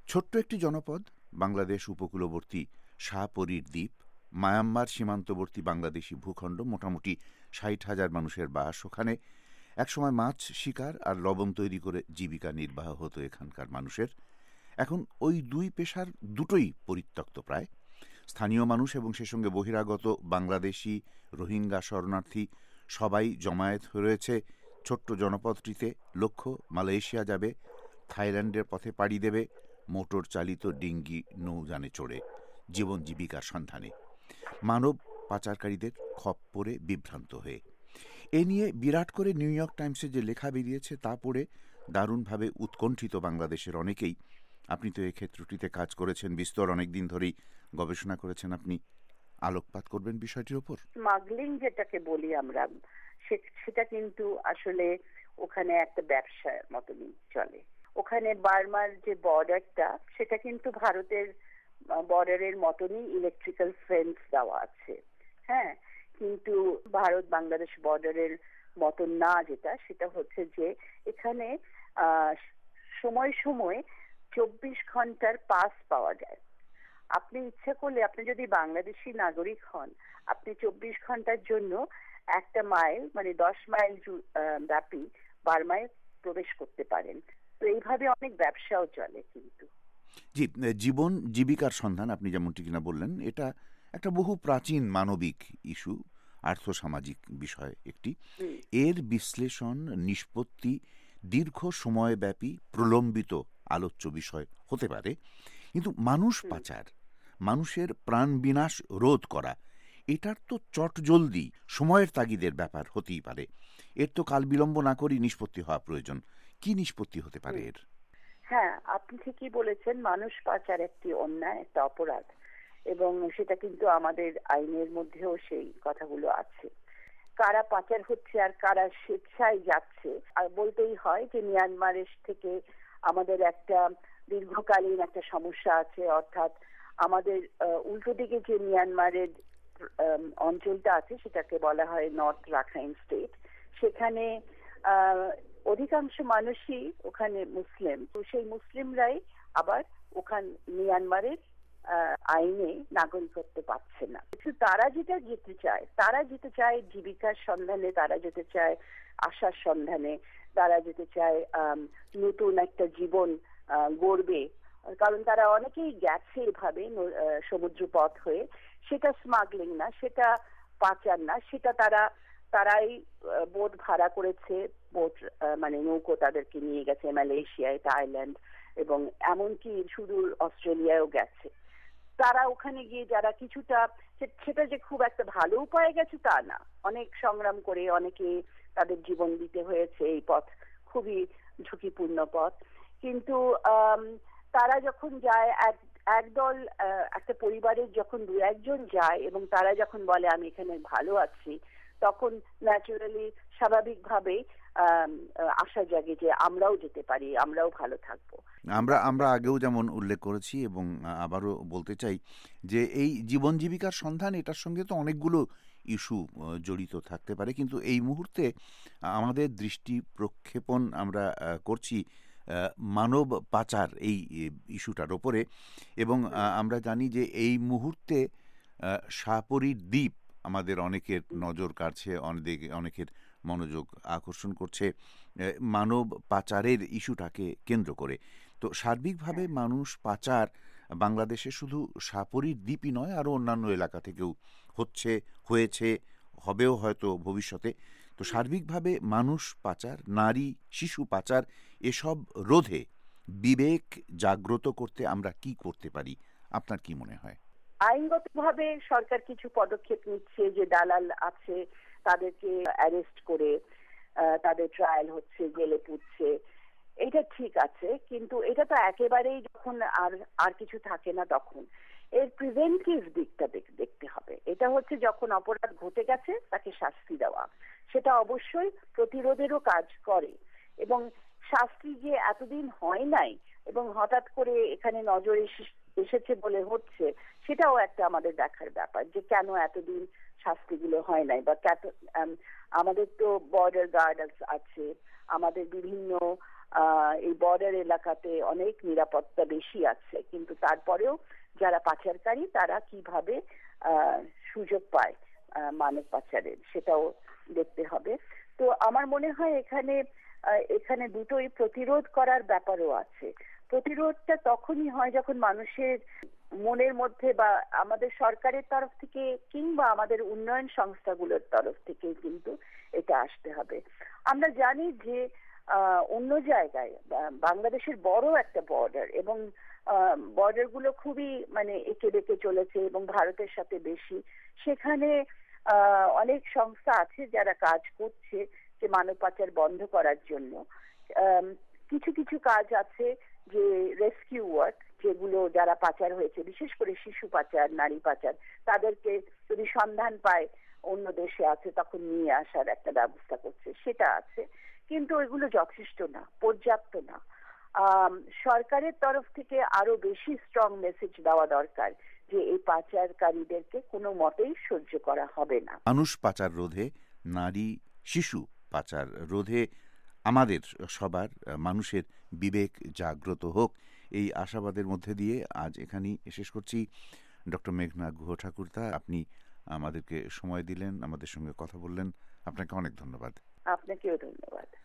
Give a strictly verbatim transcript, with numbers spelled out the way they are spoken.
ছোট্ট একটি জনপদ, বাংলাদেশ উপকূলবর্তী শাহপরীর দ্বীপ, মায়ানমার সীমান্তবর্তী বাংলাদেশি ভূখণ্ড, মোটামুটি ষাট হাজার মানুষের বাস ওখানে। একসময় মাছ শিকার আর লবণ তৈরি করে জীবিকা নির্বাহ হতো এখানকার মানুষের। এখন ওই দুই পেশার দুটোই পরিত্যক্ত প্রায়। স্থানীয় মানুষ এবং সে সঙ্গে বহিরাগত বাংলাদেশি, রোহিঙ্গা শরণার্থী সবাই জমায়েত হয়ে রয়েছে ছোট্ট জনপদটিতে। লক্ষ্য মালয়েশিয়া যাবে, থাইল্যান্ডের পথে পাড়ি দেবে মোটর চালিত ডিঙ্গি নৌযানে চড়ে, জীবন জীবিকার সন্ধানে, মানব পাচারকারীদের খপ্পরে বিভ্রান্ত হয়ে। এ নিয়ে বিরাট করে নিউ ইয়র্ক টাইমসে যে লেখা বেরিয়েছে তা পড়ে দারুণভাবে উৎকণ্ঠিত বাংলাদেশের অনেকেই। আপনি তো এই ক্ষেত্রটিতে কাজ করেছেন বিস্তর, অনেকদিন ধরেই গবেষণা করেছেন, আপনি আলোকপাত করবেন বিষয়টির উপর। স্মাগলিং যেটাকে বলি আমরা, সেটা কিন্তু আসলে ওখানে একটা ব্যবসার মতনই চলে। ওখানে বার্মার যে বর্ডারটা, সেটা কিন্তু ভারতের বর্ডারের মতনই ইলেকট্রিক্যাল ফেন্স দেওয়া আছে। হ্যাঁ, কিন্তু ভারত বাংলাদেশ বর্ডারের মতন না, যেটা সেটা হচ্ছে যে এখানে সময় সময় চব্বিশ ঘন্টার পাস পাওয়া যায়। আপনি ইচ্ছা করলে, আপনি যদি বাংলাদেশি নাগরিক হন, আপনি চব্বিশ ঘন্টার জন্য একটা মাইল মানে দশ মাইল ব্যাপী বার্মায় প্রবেশ করতে পারেন। তো এইভাবে অনেক ব্যবসাও চলে। কিন্তু জি, জীবন জীবিকার সন্ধান আপনি যেমনটি কিনা বললেন, এটা একটা বহু প্রাচীন মানবিক ইস্যু, আর্থসামাজিক বিষয় একটি। এর বিশ্লেষণ, নিষ্পত্তি দীর্ঘ সময়ব্যাপী প্রলম্বিত আলোচ্য বিষয় হতে পারে, কিন্তু মানুষ পাচার, মানুষের প্রাণ বিনাশ রোধ করা, এটার তো চটজলদি সময়ের তাগিদের ব্যাপার হতেই পারে। এর তো কাল বিলম্ব না করেই নিষ্পত্তি হওয়া প্রয়োজন। কি নিষ্পত্তি হতে পারে এর? হ্যাঁ, আপনি ঠিকই বলেছেন। মানুষ পাচার একটি অন্যায়, একটা অপরাধ, এবং সেটা কিন্তু আমাদের আইনের মধ্যেও সেই কথাগুলো আছে। কারা পাচার হচ্ছে আর কারা স্বেচ্ছায় যাচ্ছে, আর বলতেই হয় যে মিয়ানমারের থেকে আমাদের একটা দীর্ঘকালীন একটা সমস্যা আছে। অর্থাৎ আমাদের উল্টো দিকে যে মিয়ানমারের অঞ্চলটা আছে, সেটাকে বলা হয় নর্থ রাখাইন স্টেট। সেখানে অধিকাংশ মানুষই ওখানে মুসলিম। তো সেই মুসলিমরাই আবার ওখান মিয়ানমারের আইনে নাগরিকত্ব পাচ্ছে না। তারা যেটা যেতে চায়, তারা যেতে চায় জীবিকার সন্ধানে, তারা যেতে চায় আশার সন্ধানে, তারা যেতে চায় নতুন একটা জীবন গড়বে। কারণ তারা অনেকেই গেছে এভাবে সমুদ্র পথ হয়ে। সেটা স্মাগলিং না, সেটা পাচার না, সেটা তারা তারাই বোট ভাড়া করেছে, বোট মানে নৌকো তাদেরকে নিয়ে গেছে মালয়েশিয়ায়, থাইল্যান্ড এবং এমনকি সুদূর অস্ট্রেলিয়ায়ও গেছে। তারা ওখানে গিয়ে যারা কিছুটা, সেটা যে খুব একটা ভালো উপায়ে গেছে তা না, অনেক সংগ্রাম করে অনেকে তাদের জীবন দিতে হয়েছে। এই পথ খুবই ঝুঁকিপূর্ণ পথ। কিন্তু তারা যখন যায়, এক একদল একটা পরিবারের যখন দু একজন যায় এবং তারা যখন বলে আমি এখানে ভালো আছি, তখন ন্যাচারালি স্বাভাবিকভাবে আশা জাগে যে আমরাও যেতে পারি, আমরাও ভালো থাকবো। আমরা আমরা আগেও যেমন উল্লেখ করেছি এবং আবারও বলতে চাই যে এই জীবন জীবিকার সন্ধান, এটার সঙ্গে তো অনেকগুলো ইস্যু জড়িত থাকতে পারে, কিন্তু এই মুহূর্তে আমাদের দৃষ্টি প্রক্ষেপণ আমরা করছি মানব পাচার এই ইস্যুটার ওপরে। এবং আমরা জানি যে এই মুহূর্তে শাহপরীর দ্বীপ আমাদের অনেকের নজর কাড়ছে, অনেক অনেকের মনোযোগ আকর্ষণ করছে মানব পাচারের ইস্যুটাকে কেন্দ্র করে। তো সার্বিকভাবে মানুষ পাচার বাংলাদেশে শুধু শাহপরীর দ্বীপই নয়, আরও অন্যান্য এলাকা থেকেও হচ্ছে, হয়েছে, হবেও হয়তো ভবিষ্যতে। তো সার্বিকভাবে মানুষ পাচার, নারী শিশু পাচার, এসব রোধে বিবেক জাগ্রত করতে আমরা কি করতে পারি, আপনার কি মনে হয়? আইনগতভাবে সরকার কিছু পদক্ষেপ নিচ্ছে, যে দালাল আছে তাদেরকে অ্যারেস্ট করে তাদের ট্রায়াল হচ্ছে, জেলে পুড়ছে, এটা ঠিক আছে। কিন্তু এটা তো একেবারেই যখন আর আর কিছু থাকে না, তখন এর প্রিভেন্টিভ দিকটা দেখতে হবে। এটা হচ্ছে যখন অপরাধ ঘটে গেছে তাকে শাস্তি দেওয়া, সেটা অবশ্যই প্রতিরোধেরও কাজ করে। এবং শাস্তি যে এতদিন হয় নাই এবং হঠাৎ করে এখানে নজরে এসেছে বলে হচ্ছে, সেটাও একটা আমাদের দেখার ব্যাপার, যে কেন এতদিন শাস্তিগুলো হয় নাই। বা আমাদের তো বর্ডার গার্ড আছে, আমাদের বিভিন্ন এই বর্ডার এলাকাতে অনেক নিরাপত্তা বেশি আছে, কিন্তু তারপরেও যারা পাচারকারী তারা কিভাবে সুযোগ পায় মানব পাচারের, সেটাও দেখতে হবে। তো আমার মনে হয় এখানে এখানে দুটোই প্রতিরোধ করার ব্যাপারও আছে। প্রতিরোধটা তখনই হয় যখন মানুষের মনের মধ্যে বা আমাদের সরকারের তরফ থেকে কিংবা আমাদের উন্নয়ন সংস্থাগুলোর তরফ থেকে কিন্তু এটা আসতে হবে। আমরা জানি যে অন্য জায়গায় বাংলাদেশের বড় একটা বর্ডার এবং বর্ডার গুলো খুবই মানে এঁকে বেঁকে চলেছে এবং ভারতের সাথে বেশি, সেখানে অনেক সংস্থা আছে যারা কাজ করছে যে মানব পাচার বন্ধ করার জন্য। কিছু কিছু কাজ আছে যে রেস্কিউ ওয়ার্ক, যেগুলো যারা পাচার হয়েছে বিশেষ করে শিশু পাচার, নারী পাচার, তাদেরকে যদি সন্ধান পায় অন্য দেশে আছে তখন নিয়ে আসার একটা ব্যবস্থা করছে, সেটা আছে। কিন্তু এগুলো যথেষ্ট না, পর্যাপ্ত না। সরকারের তরফ থেকে আরো বেশি স্ট্রং মেসেজ দেওয়া দরকার যে এই পাচারকারীদেরকে কোনো মতেই সহ্য করা হবে না। মানুষ পাচার রোধে, নারী শিশু পাচার রোধে আমাদের সবার মানুষের বিবেক জাগ্রত হোক, এই আশাবাদের মধ্যে দিয়ে আজ এখানেই শেষ করছি। ডক্টর মেঘনা গুহ ঠাকুরতা, আপনি আমাদেরকে সময় দিলেন, আমাদের সঙ্গে কথা বললেন, আপনাকে অনেক ধন্যবাদ। আপনাকেও ধন্যবাদ।